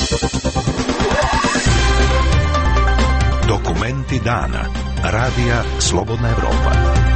Dokumenti dana. Radija Slobodna Evropa.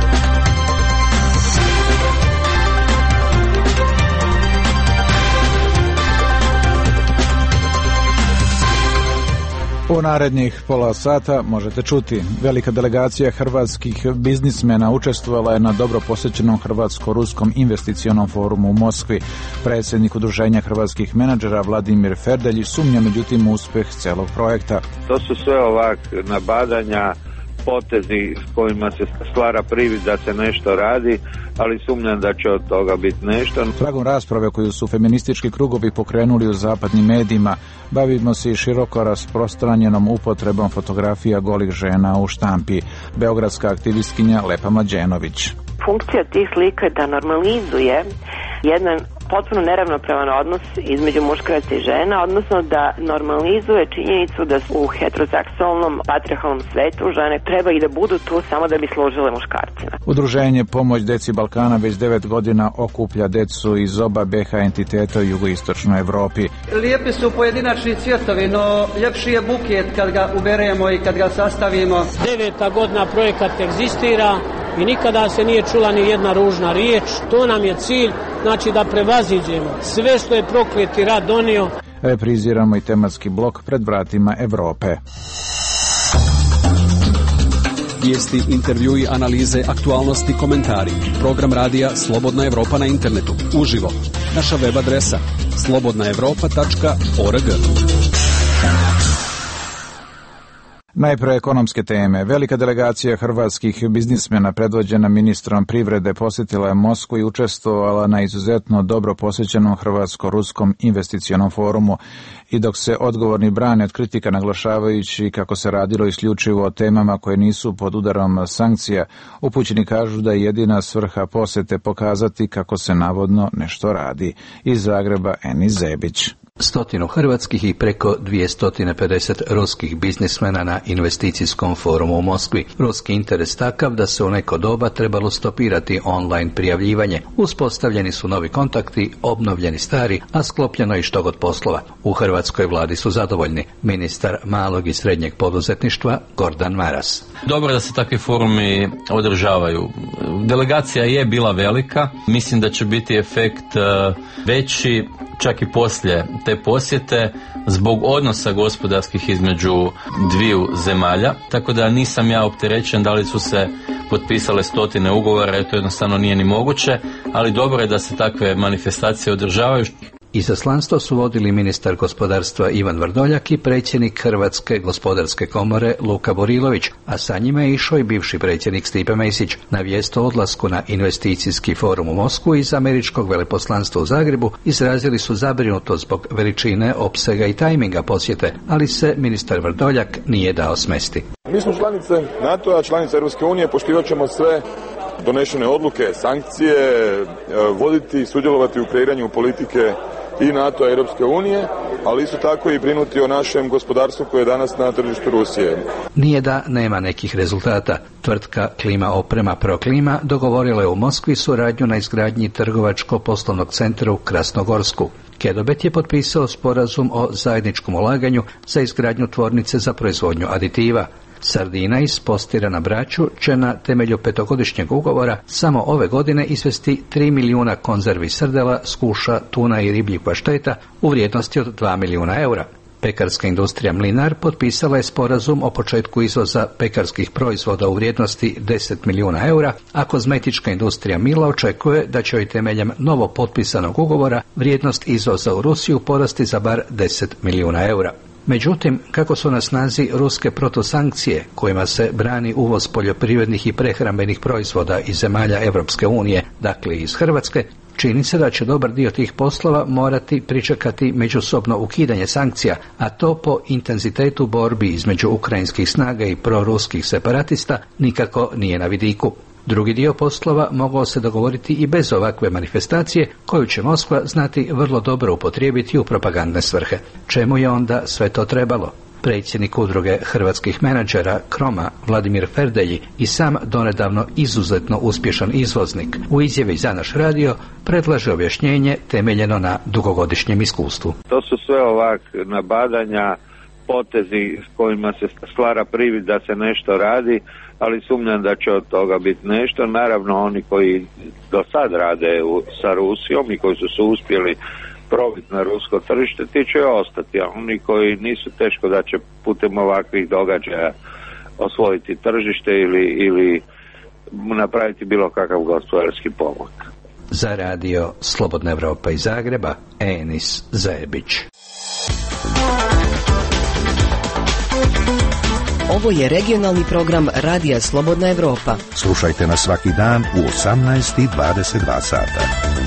U narednih pola sata možete čuti: velika delegacija hrvatskih biznismena učestvovala je na dobro posjećenom hrvatsko-ruskom investicionom forumu u Moskvi. Predsjednik Udruženja hrvatskih menadžera Vladimir Ferdelj sumnja međutim u uspjeh celog projekta. To su sve ovak nabadanja, potezi s kojima se stvara privid da se nešto radi, ali sumnjam da će od toga biti nešto. Tragom rasprave koju su feministički krugovi pokrenuli u zapadnim medijima, bavimo se i široko rasprostranjenom upotrebom fotografija golih žena u štampi. Beogradska aktivistkinja Lepa Mlađenović. Funkcija tih slika je da normalizuje jedan potpuno neravnopravan odnos između muškaraca i žena, odnosno da normalizuje činjenicu da u heteroseksualnom patriarhalnom svetu žene treba i da budu tu samo da bi služile muškarcima. Udruženje Pomoć deci Balkana već 9 godina okuplja decu iz oba BiH entiteta u jugoistočnoj Evropi. Lijepi su pojedinačni cvjetovi, no ljepši je buket kad ga uberemo i kad ga sastavimo. 9 godina projekat egzistira i nikada se nije čula ni jedna ružna riječ. To nam je cilj, znači da prevaziđemo sve što je prokleti rad donio. Repriziramo i tematski blok Pred vratima Evrope. Vijesti, intervjui, analize, aktualnosti, komentari. Program radija Slobodna Evropa na internetu. Uživo. Naša web adresa slobodnaevropa.org. Najpre ekonomske teme. Velika delegacija hrvatskih biznismena predvođena ministrom privrede posjetila je Moskvu i učestvovala na izuzetno dobro posjećenom hrvatsko-ruskom investicionom forumu. I dok se odgovorni brane od kritika naglašavajući kako se radilo isključivo o temama koje nisu pod udarom sankcija, upućeni kažu da je jedina svrha posjete pokazati kako se navodno nešto radi. Iz Zagreba Enis Zebić. 100 hrvatskih i preko 250 ruskih biznismena na investicijskom forumu u Moskvi. Ruski interes takav da se u neko doba trebalo stopirati online prijavljivanje. Uspostavljeni su novi kontakti, obnovljeni stari, a sklopljeno i štogod poslova. U hrvatskoj vladi su zadovoljni. Ministar malog i srednjeg poduzetništva Gordan Maras. Dobro da se takvi forumi održavaju. Delegacija je bila velika. Mislim da će biti efekt veći čak i poslije te posjete zbog odnosa gospodarskih između dviju zemalja, tako da nisam ja opterećen da li su se potpisale 100 ugovora, jer to jednostavno nije ni moguće, ali dobro je da se takve manifestacije održavaju. Izaslanstvo su vodili ministar gospodarstva Ivan Vrdoljak i predsjednik Hrvatske gospodarske komore Luka Burilović, a sa njima je išao i bivši predsjednik Stipe Mesić. Na vijest o odlasku na investicijski forum u Moskvu iz američkog veleposlanstva u Zagrebu izrazili su zabrinutost zbog veličine, opsega i tajminga posjete, ali se ministar Vrdoljak nije dao smesti. Mi smo članice NATO-a, članice Europske unije, poštivat ćemo sve donešene odluke, sankcije, voditi i sudjelovati u kreiranju politike i NATO-a i Europske unije, ali isto tako i brinuti o našem gospodarstvu koje je danas na tržištu Rusije. Nije da nema nekih rezultata. Tvrtka Klima oprema Proklima dogovorila je u Moskvi suradnju na izgradnji trgovačko-poslovnog centra u Krasnogorsku. Kedobet je potpisao sporazum o zajedničkom ulaganju za izgradnju tvornice za proizvodnju aditiva. Sardina iz Postira na Braču će na temelju 5-godišnjeg ugovora samo ove godine izvesti 3 milijuna konzervi srdela, skuša, tuna i ribljih pašteta u vrijednosti od 2 milijuna eura. Pekarska industrija Mlinar potpisala je sporazum o početku izvoza pekarskih proizvoda u vrijednosti 10 milijuna eura, a kozmetička industrija Mila očekuje da će joj temeljem novo potpisanog ugovora vrijednost izvoza u Rusiju porasti za bar 10 milijuna eura. Međutim, kako su na snazi ruske protusankcije kojima se brani uvoz poljoprivrednih i prehrambenih proizvoda iz zemalja Europske unije, dakle iz Hrvatske, čini se da će dobar dio tih poslova morati pričekati međusobno ukidanje sankcija, a to po intenzitetu borbi između ukrajinskih snaga i proruskih separatista nikako nije na vidiku. Drugi dio poslova mogao se dogovoriti i bez ovakve manifestacije, koju će Moskva znati vrlo dobro upotrijebiti u propagandne svrhe. Čemu je onda sve to trebalo? Predsjednik udruge hrvatskih menadžera Kroma Vladimir Ferdelji i sam donedavno izuzetno uspješan izvoznik u izjavi za naš radio predlaže objašnjenje temeljeno na dugogodišnjem iskustvu. To su sve ovak nabadanja, potezi s kojima se stvara privid da se nešto radi, ali sumnjam da će od toga biti nešto. Naravno, oni koji do sad rade sa Rusijom i koji su se uspjeli probiti na rusko tržište, ti će ostati, a oni koji nisu, teško da će putem ovakvih događaja osvojiti tržište ili napraviti bilo kakav gospodarski pomak. Za radio Slobodna Evropa iz Zagreba, Enis Zajebić. Ovo je regionalni program Radija Slobodna Evropa. Slušajte nas svaki dan u 18:22 sata.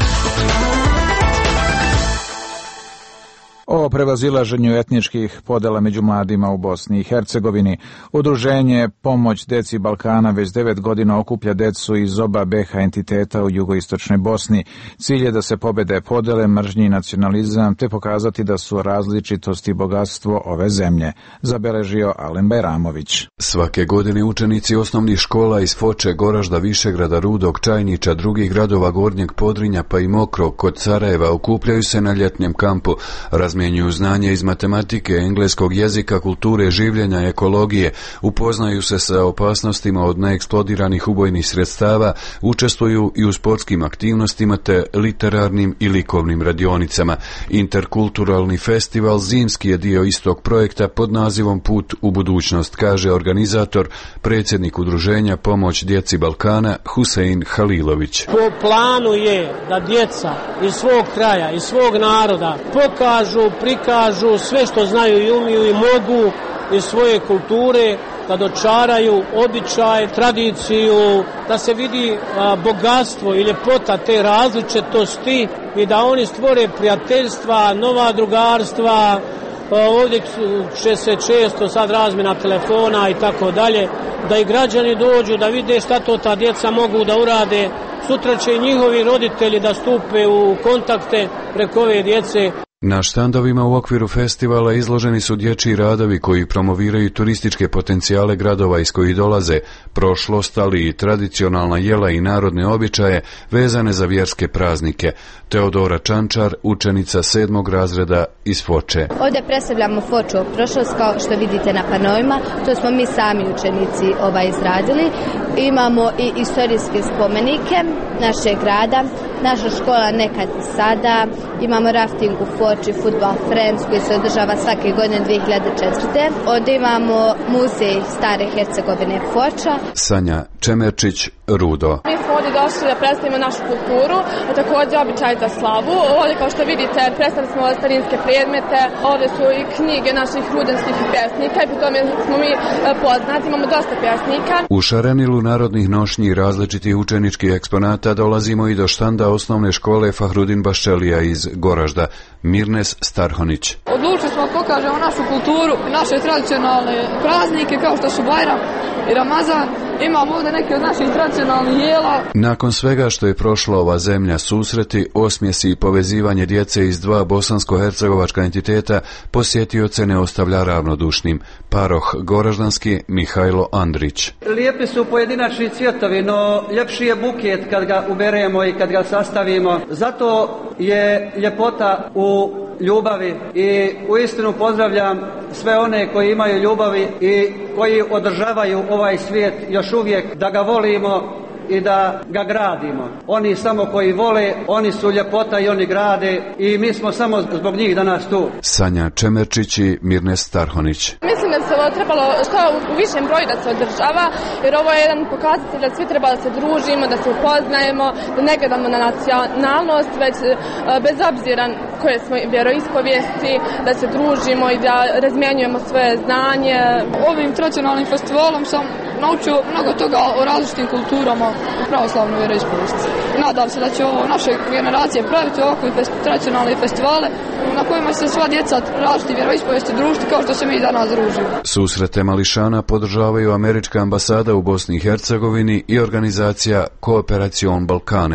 O prevazilaženju etničkih podela među mladima u Bosni i Hercegovini. Udruženje Pomoć deci Balkana već 9 godina okuplja decu iz oba BiH entiteta u jugoistočnoj Bosni. Cilj je da se pobede podele, mržnji i nacionalizam, te pokazati da su različitosti i bogatstvo ove zemlje, zabeležio Alen Bajramović. Svake godine učenici osnovnih škola iz Foče, Goražda, Višegrada, Rudog, Čajnića, drugih gradova Gornjeg Podrinja pa i Mokrog kod Sarajeva okupljaju se na ljetnjem kampu. Razmjenjuju znanje iz matematike, engleskog jezika, kulture, življenja, ekologije, upoznaju se sa opasnostima od neeksplodiranih ubojnih sredstava, učestvuju i u sportskim aktivnostima te literarnim i likovnim radionicama. Interkulturalni festival zimski je dio istog projekta pod nazivom Put u budućnost, kaže organizator, predsjednik udruženja Pomoć djeci Balkana Husein Halilović. Po planu je da djeca iz svog kraja, iz svog naroda pokažu, prikažu sve što znaju i umiju i mogu iz svoje kulture, da dočaraju običaj, tradiciju, da se vidi bogatstvo i ljepota te različitosti i da oni stvore prijateljstva, nova drugarstva. Ovdje će se često sad razmjena telefona i tako dalje, da i građani dođu da vide šta to ta djeca mogu da urade. Sutra će i njihovi roditelji da stupe u kontakte preko ove djece. Na štandovima u okviru festivala izloženi su dječji radovi koji promoviraju turističke potencijale gradova iz kojih dolaze, prošlost, ali i tradicionalna jela i narodne običaje vezane za vjerske praznike. Teodora Čančar, učenica 7. razreda iz Foče. Ovdje predstavljamo Foču prošlost, kao što vidite na panovima, to smo mi sami učenici izradili. Imamo i istorijske spomenike našeg grada, naša škola nekad i sada, imamo rafting u Foči, Football Friends koji se održava svake godine 2004. Ovdje imamo muzej Stare Hercegovine Foča. Sanja Čemerčić, Rudo. Mi smo ovdje došli da predstavimo našu kulturu, a također običaj za slavu. Ovdje, kao što vidite, predstavili smo starinske predmete, ovdje su i knjige naših rudanskih pjesnika i po tome smo mi poznati, imamo dosta pjesnika. U šarenilu narodnih nošnji i različitih učeničkih eksponata dolazimo i do štanda osnovne škole Fahrudin Baščelija iz Goražda. Mirnes Starhonić. Odlučili smo da pokažemo našu kulturu, naše tradicionalne praznike kao što su Bajram i Ramazan. Imamo ovdje neke od naših tradicionalnih jela. Nakon svega što je prošla ova zemlja, susreti, osmjesi i povezivanje djece iz dva bosansko-hercegovačka entiteta posjetioce ne ostavlja ravnodušnim. Paroh Goraždanski Mihajlo Andrić. Lijepi su pojedinačni cvjetovi, no ljepši je buket kad ga uberemo i kad ga sastavimo. Zato je ljepota u ljubavi i uistinu pozdravljam sve one koji imaju ljubavi i koji održavaju ovaj svijet još uvijek, da ga volimo i da ga gradimo. Oni samo koji vole, oni su ljepota i oni grade i mi smo samo zbog njih danas tu. Sanja Čemerčić i Mirnes Starhonić. Mislim da se trebalo što u višem broju da se održava, jer ovo je jedan pokazatelj da svi treba da se družimo, da se upoznajemo, da ne gledamo na nacionalnost, već bez obzira koje smo vjeroispovijesti, da se družimo i da razmjenjujemo svoje znanje. Ovim tradicionalnim festivalom sam naučio mnogo toga o različitim kulturama u pravoslavnoj vjeroispovijesti. Nadam se da će ovo naše generacije praviti ovakve tradicionalne festivale na kojima se sva djeca različite vjeroispovijesti družiti kao što se mi danas družimo. Susrete mališana podržavaju američka ambasada u Bosni i Hercegovini i organizacija Cooperacion Balcanes.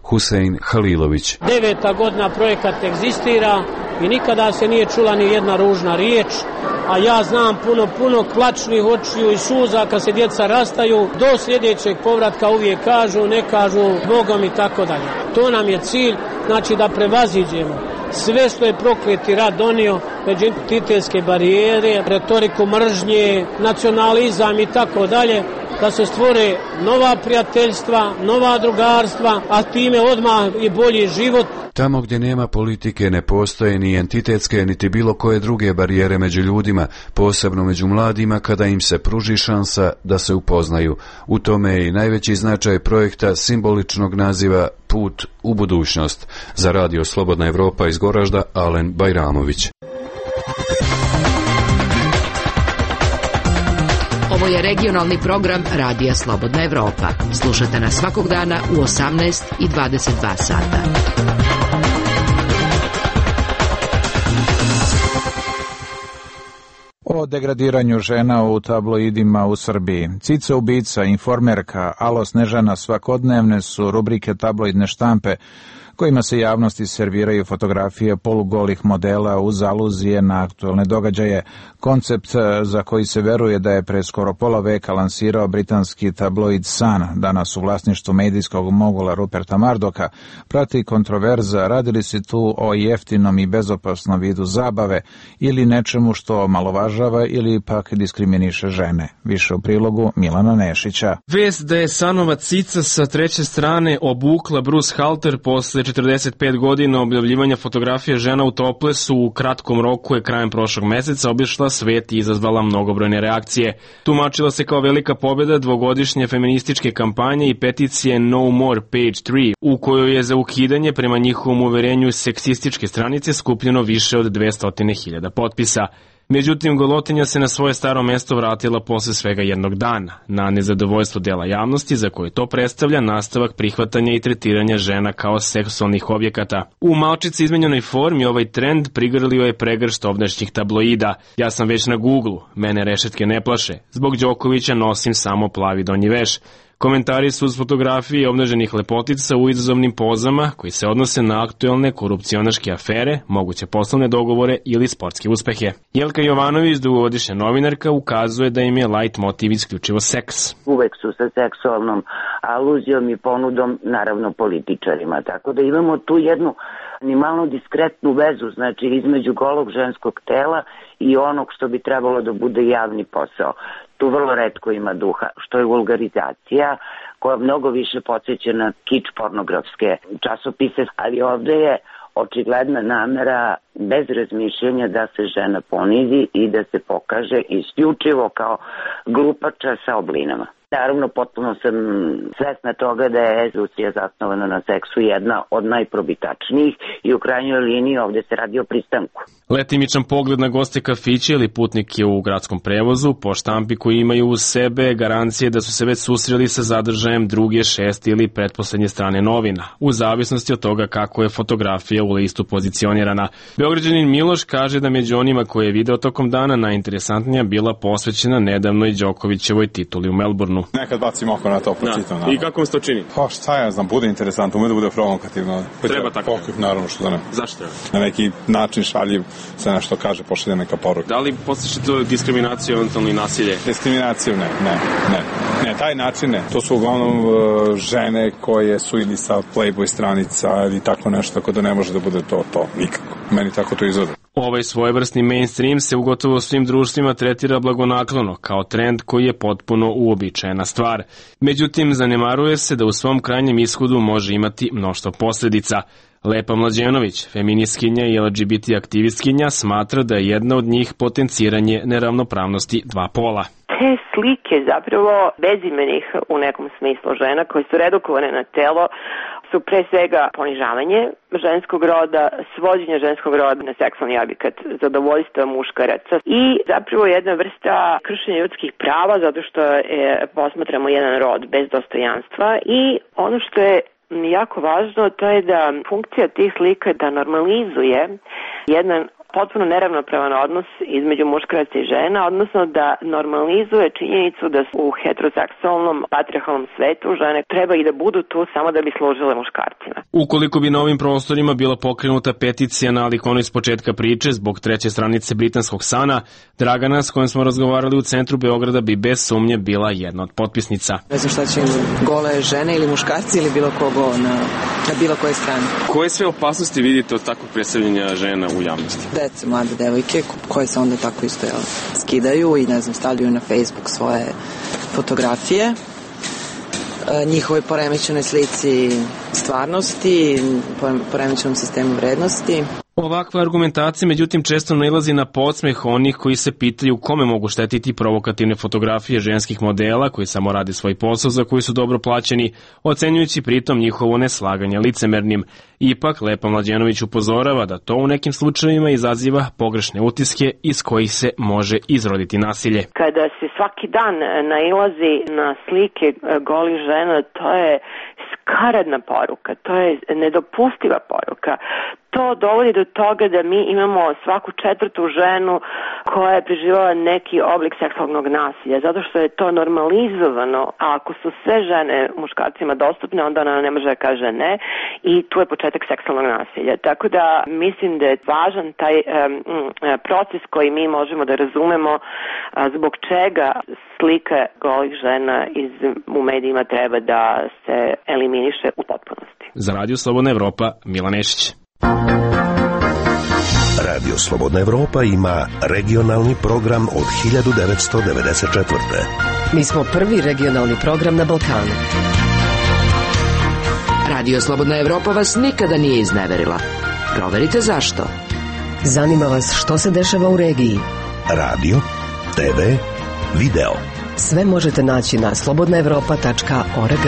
Husein Halilović. 9. godina projekat egzistira i nikada se nije čula ni jedna ružna riječ, a ja znam puno plačnih očiju i suza kad se djeca rastaju. Do sljedećeg povratka uvijek kažu, ne kažu Bogom i tako dalje. To nam je cilj, znači da prevaziđemo sve što je prokleti rat donio, međuentitetske barijere, retoriku mržnje, nacionalizam i tako dalje, da se stvore nova prijateljstva, nova drugarstva, a time odmah i bolji život. Tamo gdje nema politike ne postoje ni entitetske niti bilo koje druge barijere među ljudima, posebno među mladima kada im se pruži šansa da se upoznaju. U tome je i najveći značaj projekta simboličnog naziva Put u budućnost. Za Radio Slobodna Evropa iz Goražda, Alen Bajramović. Ovo je regionalni program Radija Slobodna Evropa. Slušate nas svakog dana u 18 i 22 sata. O degradiranju žena u tabloidima u Srbiji. Cica ubica, Informerka, Alo Snežana svakodnevne su rubrike tabloidne štampe kojima se javnosti serviraju fotografije polugolih modela uz aluzije na aktualne događaje. Koncept za koji se veruje da je pre skoro pola veka lansirao britanski tabloid Sun, danas u vlasništvu medijskog mogula Ruperta Murdocha, prati kontroverza radi li se tu o jeftinom i bezopasnom vidu zabave ili nečemu što omalovažava ili pak diskriminiše žene. Više u prilogu Milana Nešića. Vest da je Sunova Cica sa treće strane obukla Bruce Halter posle 45 godina objavljivanja fotografije žena u toplesu u kratkom roku je krajem prošlog meseca obišla svet i izazvala mnogobrojne reakcije. Tumačila se kao velika pobjeda dvogodišnje feminističke kampanje i peticije No More Page 3, u kojoj je za ukidanje prema njihovom uverenju seksističke stranice skupljeno više od 200.000 potpisa. Međutim, golotinja se na svoje staro mesto vratila posle svega jednog dana, na nezadovoljstvo dela javnosti za koje to predstavlja nastavak prihvatanja i tretiranja žena kao seksualnih objekata. U malčice izmenjenoj formi ovaj trend prigrlio je pregršt ovdašnjih tabloida. Ja sam već na Google, mene rešetke ne plaše, zbog Đokovića nosim samo plavi donji veš. Komentari su uz fotografije obnaženih lepotica u izazovnim pozama koji se odnose na aktuelne korupcionaške afere, moguće poslovne dogovore ili sportske uspehe. Jelka Jovanović, dugogodišnja novinarka, ukazuje da im je light motiv isključivo seks. Uvek su sa seksualnom aluzijom i ponudom, naravno, političarima. Tako da imamo tu jednu ni malo diskretnu vezu, znači između golog ženskog tela i onog što bi trebalo da bude javni posao. Tu vrlo retko ima duha, što je vulgarizacija koja mnogo više podsjeća na kič pornografske časopise, ali ovde je očigledna namera bez razmišljanja da se žena ponizi i da se pokaže isključivo kao glupača sa oblinama. Naravno, potpuno sam svesna toga da je Rusija zasnovana na seksu jedna od najprobitačnijih i u krajnjoj liniji ovdje se radi o pristanku. Letimičan pogled na goste kafića ili putnike u gradskom prevozu po štampi koji imaju uz sebe garancije da su se već susreli sa zadržajem druge, šeste ili pretposlednje strane novina, u zavisnosti od toga kako je fotografija u listu pozicionirana. Beograđanin Miloš kaže da među onima koje je video tokom dana najinteresantnija bila posvećena nedavnoj Đokovićevoj tituli u Melbourneu. Nekad bacim oko na to, pročitam. I kako vam se to čini? Pa šta ja znam, bude interesantno, ume da bude provokativno. Treba tako. Naravno što da ne. Zašto? Na neki način šaljiv se nešto kaže, pošalje neka poruka. Da li posjećate to diskriminaciju, eventualno i nasilje? Diskriminaciju ne, taj način ne. To su uglavnom žene koje su ili sa Playboy stranica ili tako nešto, tako da ne može da bude to nikako. Meni tako to izgleda. Ovaj svojevrsni mainstream se u gotovo svim društvima tretira blagonaklono, kao trend koji je potpuno uobičajena stvar. Međutim, zanemaruje se da u svom krajnjem ishodu može imati mnoštvo posljedica. Lepa Mlađenović, feministkinja i LGBT aktivistkinja, smatra da je jedna od njih potenciranje neravnopravnosti dva pola. Te slike zapravo bezimenih u nekom smislu žena koje su redukovane na telo su pre svega ponižavanje ženskog roda, svođenje ženskog roda na seksualni objekat, zadovoljstva muškaraca i zapravo jedna vrsta kršenja ljudskih prava zato što posmatramo jedan rod bez dostojanstva i ono što je jako važno to je da funkcija tih slika da normalizuje jedan potpuno neravnopravan odnos između muškaraca i žena, odnosno da normalizuje činjenicu da u heteroseksualnom patrijarhalnom svetu žene treba i da budu tu samo da bi služile muškarcima. Ukoliko bi na ovim prostorima bila pokrenuta peticija nalik ono iz početka priče zbog treće stranice britanskog Sana, Dragana, s kojom smo razgovarali u centru Beograda, bi bez sumnje bila jedna od potpisnica. Ne znam šta će im gole žene ili muškarci ili bilo kogo na bilo koje strane. Koje sve opasnosti vidite od takvog predstavljanja žena u javnosti? Dece, mlade devojke koje se onda tako isto skidaju i stavljaju na Facebook svoje fotografije, njihovoj poremećenoj slici stvarnosti, poremećenom sistemu vrednosti. Ovakva argumentacija međutim često nailazi na podsmeh onih koji se pitaju kome mogu štetiti provokativne fotografije ženskih modela koji samo rade svoj posao za koji su dobro plaćeni, ocenjujući pritom njihovo neslaganje licemernim. Ipak, Lepa Mlađenović upozorava da to u nekim slučajevima izaziva pogrešne utiske iz kojih se može izroditi nasilje. Kada se svaki dan nailazi na slike golih žena, to je skaradna poruka, to je nedopustiva poruka. To dovodi do toga da mi imamo svaku četvrtu ženu koja je preživala neki oblik seksualnog nasilja, zato što je to normalizovano, a ako su sve žene muškarcima dostupne, onda ona ne može da kaže ne i tu je početak seksualnog nasilja. Tako da mislim da je važan taj proces koji mi možemo da razumemo zbog čega slika golih žena u medijima treba da se eliminiše u potpunosti. Za Radio Slobodna Evropa, Milan Nešić. Radio Slobodna Evropa ima regionalni program od 1994. Mi smo prvi regionalni program na Balkanu. Radio Slobodna Evropa vas nikada nije izneverila. Proverite zašto. Zanima vas što se dešava u regiji. Radio, TV, video. Sve možete naći na slobodnaevropa.org.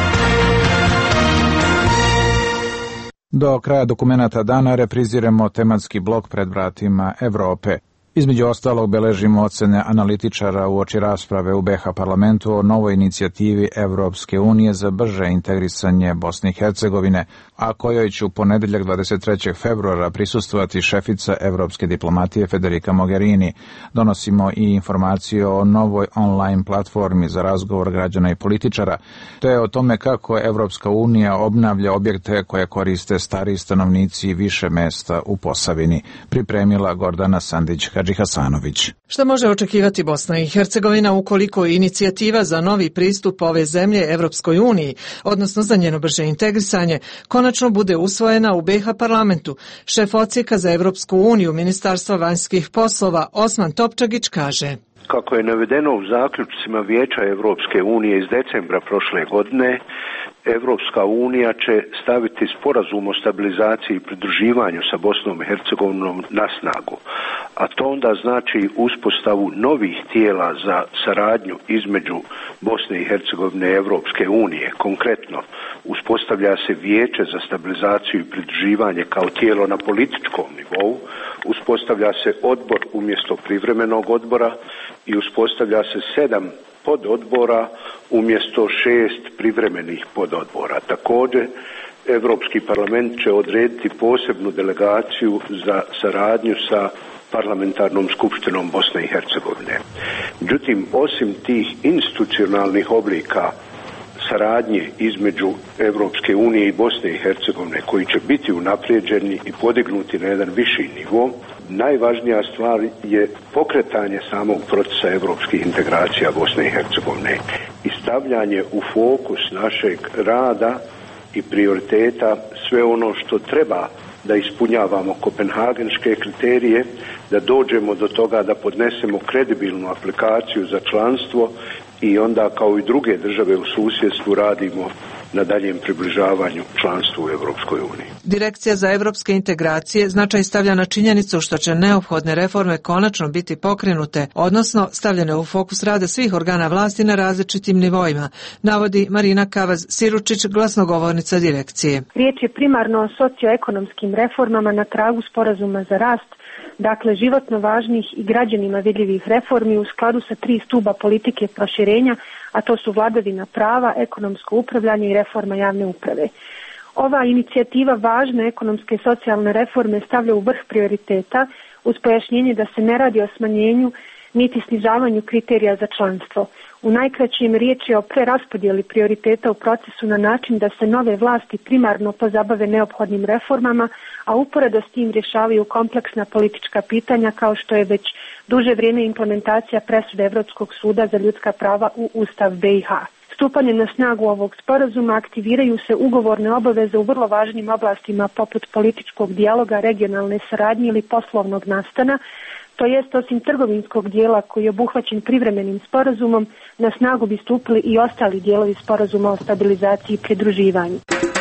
Do kraja dokumenata dana repriziramo tematski blok pred vratima Evrope. Između ostalog beležimo ocene analitičara uoči rasprave u BiH parlamentu o novoj inicijativi Evropske unije za brže integrisanje Bosne i Hercegovine, a kojoj će u ponedeljak 23. februara prisustvovati šefica evropske diplomatije Federica Mogherini. Donosimo i informaciju o novoj online platformi za razgovor građana i političara, te o tome kako Evropska unija obnavlja objekte koje koriste stariji stanovnici više mesta u Posavini. Pripremila Gordana Sandić-Hadžihasanović. Šta može očekivati Bosna i Hercegovina ukoliko inicijativa za novi pristup ove zemlje Evropskoj uniji, odnosno za njeno brže integrisanje, konačno bude usvojena u BiH parlamentu? Šef odsjeka za Evropsku uniju Ministarstva vanjskih poslova Osman Topčagić kaže: Kako je navedeno u zaključcima Vijeća Evropske unije iz decembra prošle godine, Evropska unija će staviti sporazum o stabilizaciji i pridruživanju sa Bosnom i Hercegovinom na snagu, a to onda znači uspostavu novih tijela za saradnju između Bosne i Hercegovine i Evropske unije. Konkretno, uspostavlja se Vijeće za stabilizaciju i pridruživanje kao tijelo na političkom nivou, uspostavlja se odbor umjesto privremenog odbora i uspostavlja se 7 pododbora umjesto 6 privremenih pododbora. Također, Europski parlament će odrediti posebnu delegaciju za saradnju sa parlamentarnom skupštinom Bosne i Hercegovine. Međutim, osim tih institucionalnih oblika saradnje između Evropske unije i Bosne i Hercegovine koji će biti unaprijeđeni i podignuti na jedan viši nivo, najvažnija stvar je pokretanje samog procesa evropskih integracija Bosne i Hercegovine i stavljanje u fokus našeg rada i prioriteta sve ono što treba da ispunjavamo kopenhagenške kriterije, da dođemo do toga da podnesemo kredibilnu aplikaciju za članstvo i onda kao i druge države u susjedstvu radimo na daljem približavanju članstvu u Evropskoj uniji. Direkcija za evropske integracije značaj stavlja na činjenicu što će neophodne reforme konačno biti pokrenute, odnosno stavljene u fokus rada svih organa vlasti na različitim nivoima, navodi Marina Kavaz-Siručić, glasnogovornica direkcije. Riječ je primarno o socioekonomskim reformama na tragu sporazuma za rast, dakle životno važnih i građanima vidljivih reformi u skladu sa 3 stuba politike proširenja, a to su vladavina prava, ekonomsko upravljanje i reforma javne uprave. Ova inicijativa važne ekonomske i socijalne reforme stavlja u vrh prioriteta uz pojašnjenje da se ne radi o smanjenju niti snižavanju kriterija za članstvo. U najkraćim riječ je o preraspodjeli prioriteta u procesu na način da se nove vlasti primarno pozabave neophodnim reformama, a uporedo s tim rješavaju kompleksna politička pitanja kao što je već duže vrijeme implementacija presude Evropskog suda za ljudska prava u Ustav BiH. Stupanjem na snagu ovog sporazuma aktiviraju se ugovorne obaveze u vrlo važnim oblastima poput političkog dijaloga, regionalne saradnje ili poslovnog nastana, to jest osim trgovinskog dijela koji je obuhvaćen privremenim sporazumom, na snagu bi stupili i ostali dijelovi sporazuma o stabilizaciji i pridruživanju.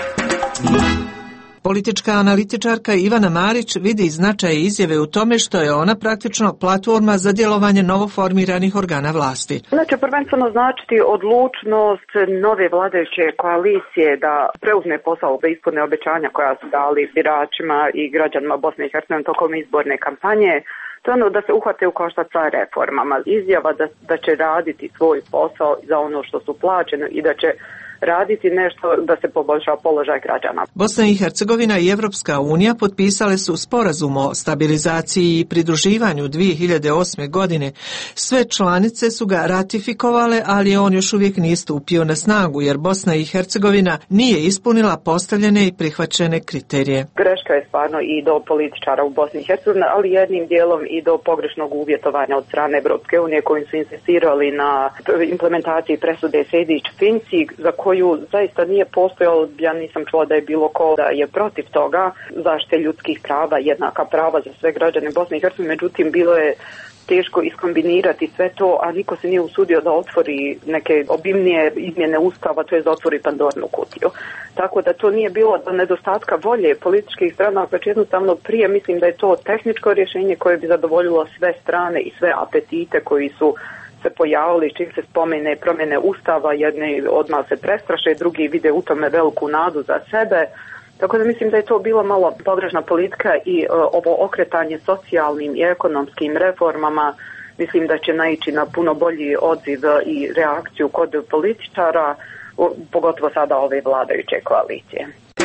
Politička analitičarka Ivana Marić vidi značaj izjave u tome što je ona praktično platforma za djelovanje novoformiranih organa vlasti. Ona će prvenstveno značiti odlučnost nove vladajuće koalicije da preuzme posao da ispune obećanja koja su dali biračima i građanima Bosne i Hercegovine tokom izborne kampanje. To je ono da se uhvate u koštac sa reformama. Izjava da će raditi svoj posao za ono što su plaćeni i da će raditi nešto da se poboljša položaj građana. Bosna i Hercegovina i Evropska unija potpisale su sporazum o stabilizaciji i pridruživanju 2008. godine. Sve članice su ga ratifikovale, ali on još uvijek nije stupio na snagu, jer Bosna i Hercegovina nije ispunila postavljene i prihvaćene kriterije. Greška je stvarno i do političara u Bosni i Hercegovini, ali jednim dijelom i do pogrešnog uvjetovanja od strane Evropske unije kojim su insistirali na implementaciji presude Sejdić-Finci, za koju zaista nije postojalo, ja nisam čula da je bilo ko da je protiv toga, zaštite ljudskih prava, jednaka prava za sve građane Bosne i Hercegovine, međutim bilo je teško iskombinirati sve to, a niko se nije usudio da otvori neke obimnije izmjene ustava, to je da otvori Pandornu kutiju. Tako da to nije bilo do nedostatka volje političkih strana, već jednostavno prije mislim da je to tehničko rješenje koje bi zadovoljilo sve strane i sve apetite koji su se pojavili, čim se spomene promjene ustava, jedni odmah se prestraše, drugi vide u tome veliku nadu za sebe. Tako da mislim da je to bila malo pogrešna politika i ovo okretanje socijalnim i ekonomskim reformama mislim da će naići na puno bolji odziv i reakciju kod političara, pogotovo sada ove vladajuće koalicije.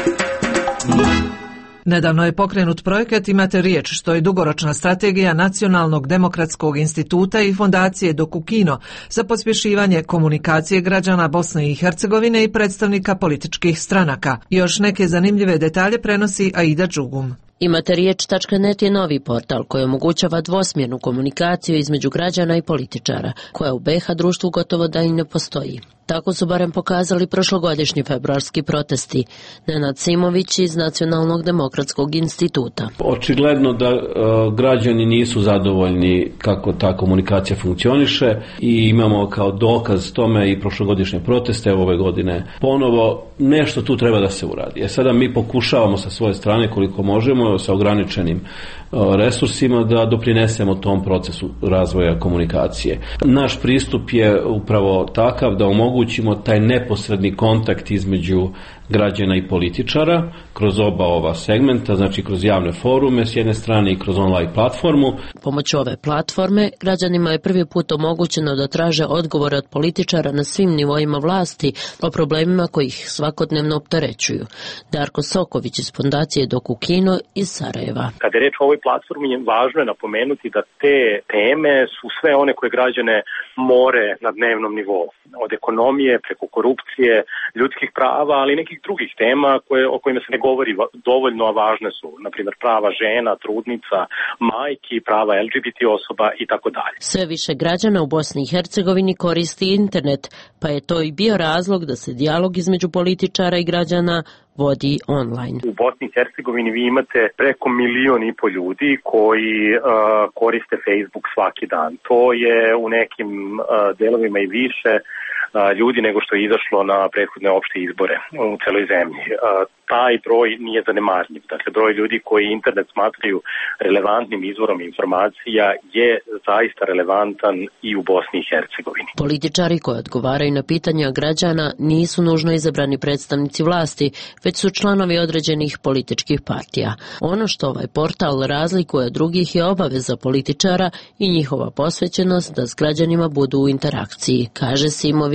Nedavno je pokrenut projekat Imate riječ, što je dugoročna strategija Nacionalnog demokratskog instituta i fondacije Dokukino za pospješivanje komunikacije građana Bosne i Hercegovine i predstavnika političkih stranaka. Još neke zanimljive detalje prenosi Aida Džugum. Imate riječ.net je novi portal koji omogućava dvosmjernu komunikaciju između građana i političara, koja u BiH društvu gotovo da i ne postoji. Tako su barem pokazali prošlogodišnji februarski protesti. Nenad Simović iz Nacionalnog demokratskog instituta. Očigledno da građani nisu zadovoljni kako ta komunikacija funkcioniše i imamo kao dokaz tome i prošlogodišnje proteste, ove godine ponovo nešto tu treba da se uradi. Sada mi pokušavamo sa svoje strane koliko možemo sa ograničenim resursima da doprinesemo tom procesu razvoja komunikacije. Naš pristup je upravo takav da omogućimo taj neposredni kontakt između građana i političara kroz oba ova segmenta, znači kroz javne forume s jedne strane i kroz online platformu. Pomoću ove platforme građanima je prvi put omogućeno da traže odgovore od političara na svim nivoima vlasti o problemima koji ih svakodnevno opterećuju. Darko Soković iz fondacije Dokukino iz Sarajeva. Kada je reč o ovoj platformi, važno je napomenuti da te teme su sve one koje građane more na dnevnom nivou. Od ekonomije, preko korupcije, ljudskih prava, ali i nekih drugih tema o kojima se ne govori dovoljno, a važne su, na primjer, prava žena, trudnica, majki, prava LGBT osoba i tako dalje. Sve više građana u Bosni i Hercegovini koristi internet, pa je to i bio razlog da se dijalog između političara i građana vodi online. U Bosni i Hercegovini vi imate preko 1,5 miliona ljudi koji koriste Facebook svaki dan. To je u nekim delovima i više ljudi nego što je izašlo na prethodne opšte izbore u celoj zemlji. Taj broj nije zanemarljiv. Dakle, broj ljudi koji internet smatraju relevantnim izvorom informacija je zaista relevantan i u Bosni i Hercegovini. Političari koji odgovaraju na pitanja građana nisu nužno izabrani predstavnici vlasti, već su članovi određenih političkih partija. Ono što ovaj portal razlikuje od drugih je obaveza političara i njihova posvećenost da s građanima budu u interakciji, kaže Simović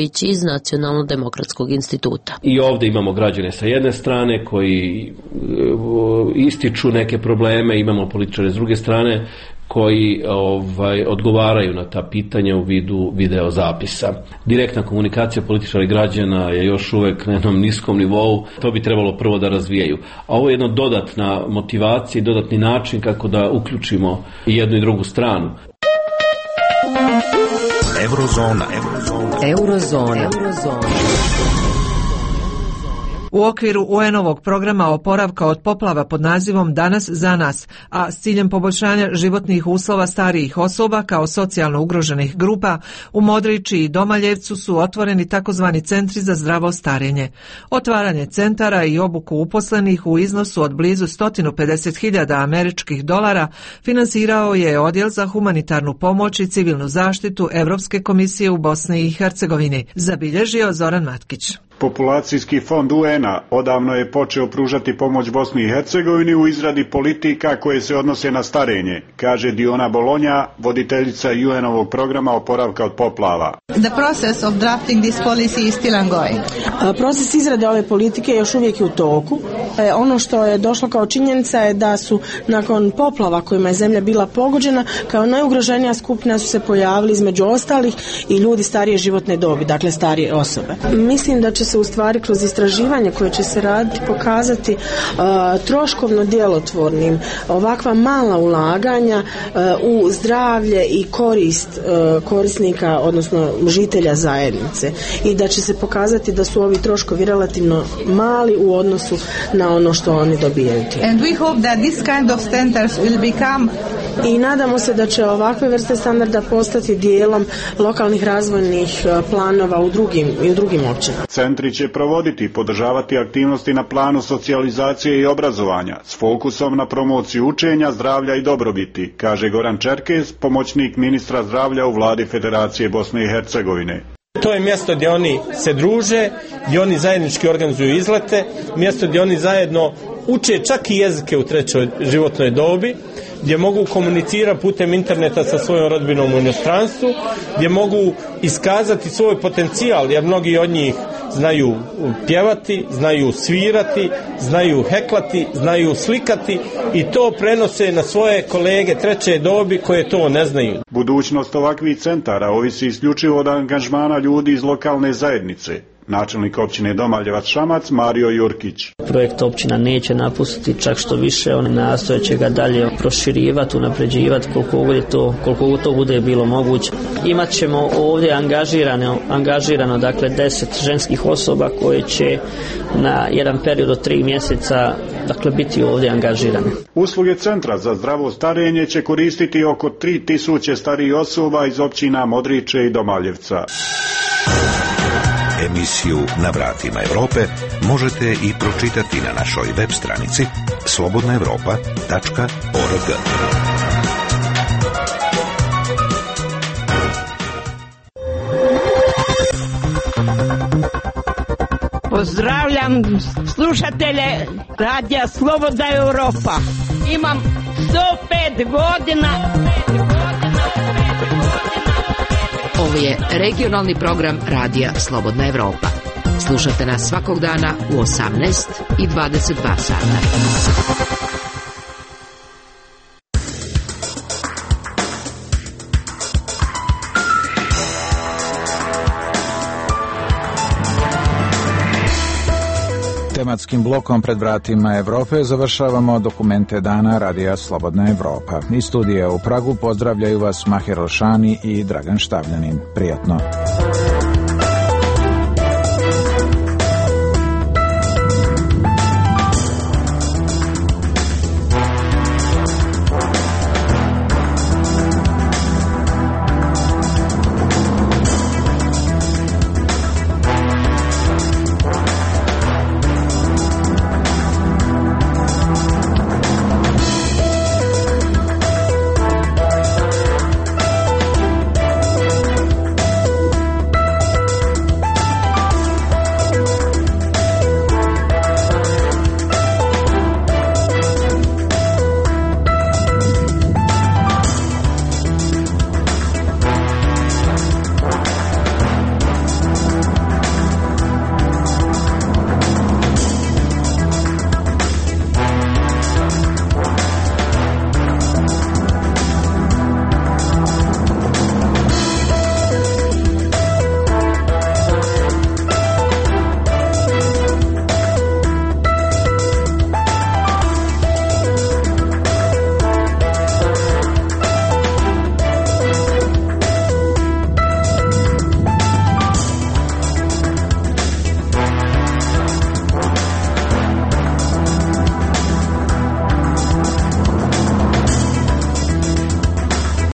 Ivanović iz Nacionalno-demokratskog instituta. I ovdje imamo građane sa jedne strane koji ističu neke probleme, imamo političare s druge strane koji odgovaraju na ta pitanja u vidu videozapisa. Direktna komunikacija političara i građana je još uvek na jednom niskom nivou, to bi trebalo prvo da razvijaju. A ovo je jedna dodatna motivacija i dodatni način kako da uključimo i jednu i drugu stranu. Eurozona. U okviru UN-ovog programa oporavka od poplava pod nazivom Danas za nas, a s ciljem poboljšanja životnih uslova starijih osoba kao socijalno ugroženih grupa, u Modriči i Domaljevcu su otvoreni takozvani centri za zdravo starenje. Otvaranje centara i obuku uposlenih u iznosu od blizu 150.000 američkih dolara finansirao je Odjel za humanitarnu pomoć i civilnu zaštitu Evropske komisije u Bosni i Hercegovini, zabilježio Zoran Matkić. Populacijski fond UN-a odavno je počeo pružati pomoć Bosni i Hercegovini u izradi politika koje se odnose na starenje, kaže Diona Bolonja, voditeljica UN-ovog programa oporavka od poplava. The process of drafting this policy is still ongoing. Proces izrade ove politike još uvijek je u toku. Ono što je došlo kao činjenica je da su nakon poplava kojima je zemlja bila pogođena, kao najugroženija skupina su se pojavili između ostalih i ljudi starije životne dobi, dakle starije osobe. Mislim da će se u stvari kroz istraživanje koje će se raditi pokazati troškovno djelotvornim ovakva mala ulaganja u zdravlje i korist korisnika, odnosno žitelja zajednice, i da će se pokazati da su ovi troškovi relativno mali u odnosu na ono što oni dobijaju. And we hope that this kind of standards will become. I nadamo se da će ovakve vrste standarda postati dijelom lokalnih razvojnih planova u drugim općinama. Centri će provoditi i podržavati aktivnosti na planu socijalizacije i obrazovanja s fokusom na promociju učenja, zdravlja i dobrobiti, kaže Goran Čerkes, pomoćnik ministra zdravlja u vladi Federacije Bosne i Hercegovine. To je mjesto gdje oni se druže, gdje oni zajednički organizuju izlete, mjesto gdje oni zajedno uče čak i jezike u trećoj životnoj dobi, gdje mogu komunicirati putem interneta sa svojom rodbinom u inostranstvu, gdje mogu iskazati svoj potencijal, jer mnogi od njih znaju pjevati, znaju svirati, znaju heklati, znaju slikati i to prenose na svoje kolege treće dobi koje to ne znaju. Budućnost ovakvih centara ovisi isključivo od angažmana ljudi iz lokalne zajednice. Načelnik općine Domaljevac Šamac Mario Jurkić. Projekt općina neće napustiti, čak što više, oni nastoje će ga dalje proširivati, unapređivati koliko to bude bilo moguće. Imat ćemo ovdje angažirano dakle 10 ženskih osoba koje će na jedan period od 3 mjeseca dakle biti ovdje angažirane. Usluge Centra za zdravo starenje će koristiti oko 3000 starijih osoba iz općina Modriče i Domaljevca. Emisiju Na vratima Evrope možete i pročitati na našoj web stranici slobodnaevropa.org. Pozdravljam slušatelje radija Slobodna Evropa. Imam 105 godina. Ovo je regionalni program radija Slobodna Evropa. Slušate nas svakog dana u 18 i 22 sata. Tematskim blokom pred vratima Evrope završavamo dokumente dana radija Slobodna Evropa. Iz studija u Pragu pozdravljaju vas Maher Elšani i Dragan Štavljanin. Prijatno.